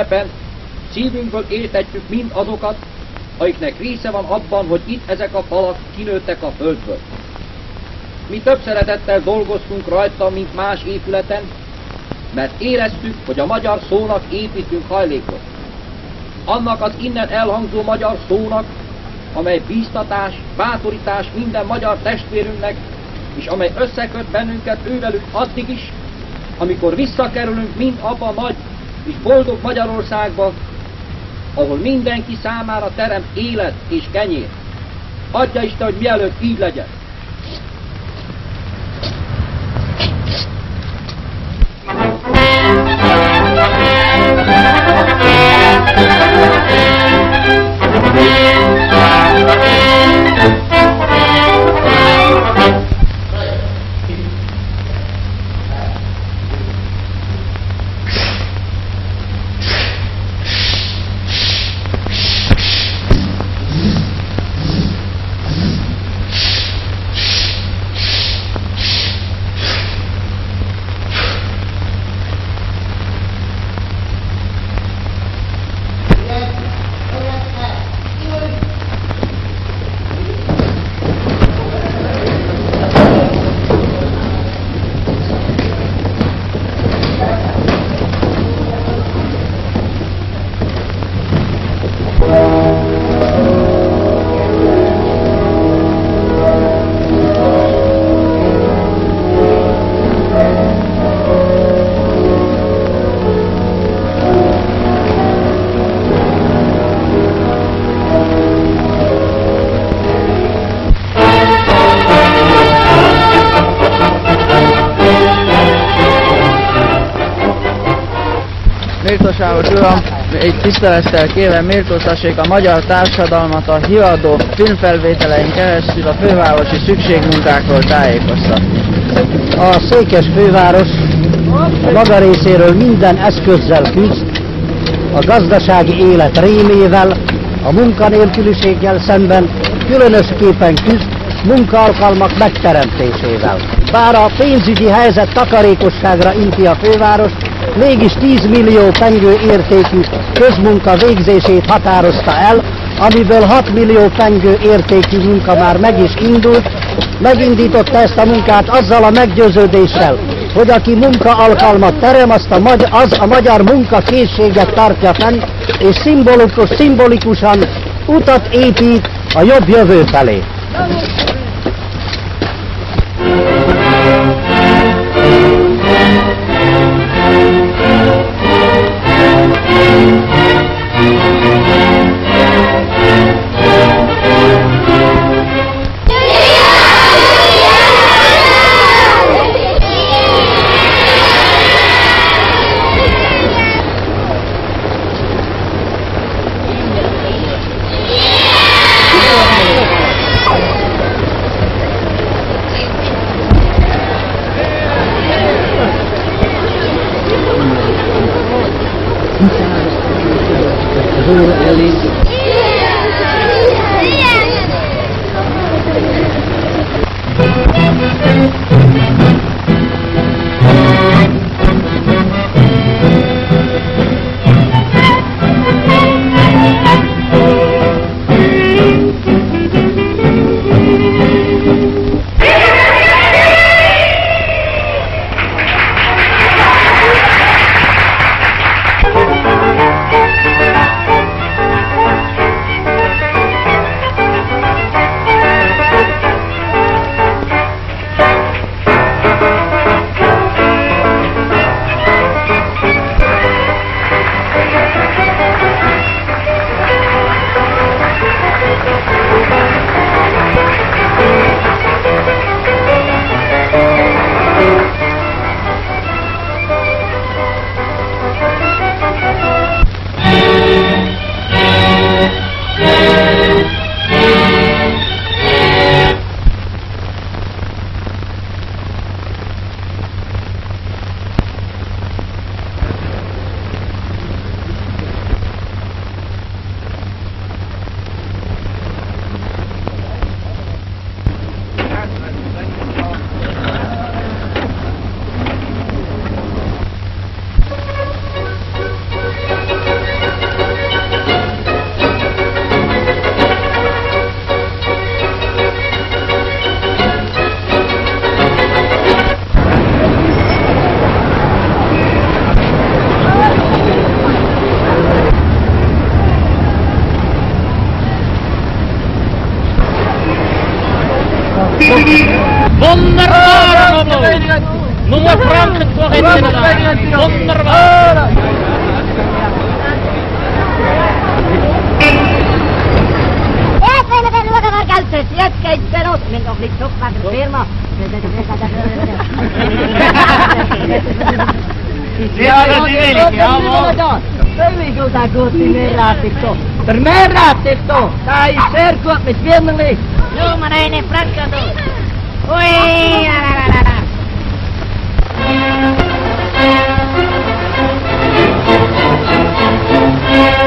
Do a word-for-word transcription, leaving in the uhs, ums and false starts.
ünnepen szívünkből éltetjük mind azokat, akiknek része van abban, hogy itt ezek a falak kinőttek a földből. Mi több szeretettel dolgoztunk rajta, mint más épületen, mert éreztük, hogy a magyar szónak építünk hajlékot. Annak az innen elhangzó magyar szónak, amely bíztatás, bátorítás minden magyar testvérünknek, és amely összeköt bennünket ővelük addig is, amikor visszakerülünk mind abba a nagy és boldog Magyarországba, ahol mindenki számára teremt élet és kenyér. Adja Isten, hogy mielőtt így legyen. Méltóságos Uram, egy tisztelettel kérem méltóztassék a magyar társadalmat a híradó filmfelvételein keresztül a fővárosi szükségmunkákról tájékoztatni. A székes főváros a maga részéről minden eszközzel küzd, a gazdasági élet rémével, a munkanélküliséggel szemben különösképpen küzd munkaalkalmak megteremtésével. Bár a pénzügyi helyzet takarékosságra inti a főváros, mégis tíz millió pengő értékű közmunka végzését határozta el, amiből hat millió pengő értékű munka már meg is indult. Megindította ezt a munkát azzal a meggyőződéssel, hogy aki munkaalkalmat terem, azt a magy- az a magyar munkakészséget tartja fenn, és szimbolikus, szimbolikusan utat épít a jobb jövő felé. Nummer Franken toch in de wonderbaar. Jetzt geht's los. Wenn doch nicht so was der Firma. Ja, dat is eerlijk, ja man. Völlig goed, dat goed, die meer raad ik toch. Der meer raad ik toch. Dat is zeer goed met Wirnerlich. Jo, maar een Franken doen. Oei, la la la la. Thank you.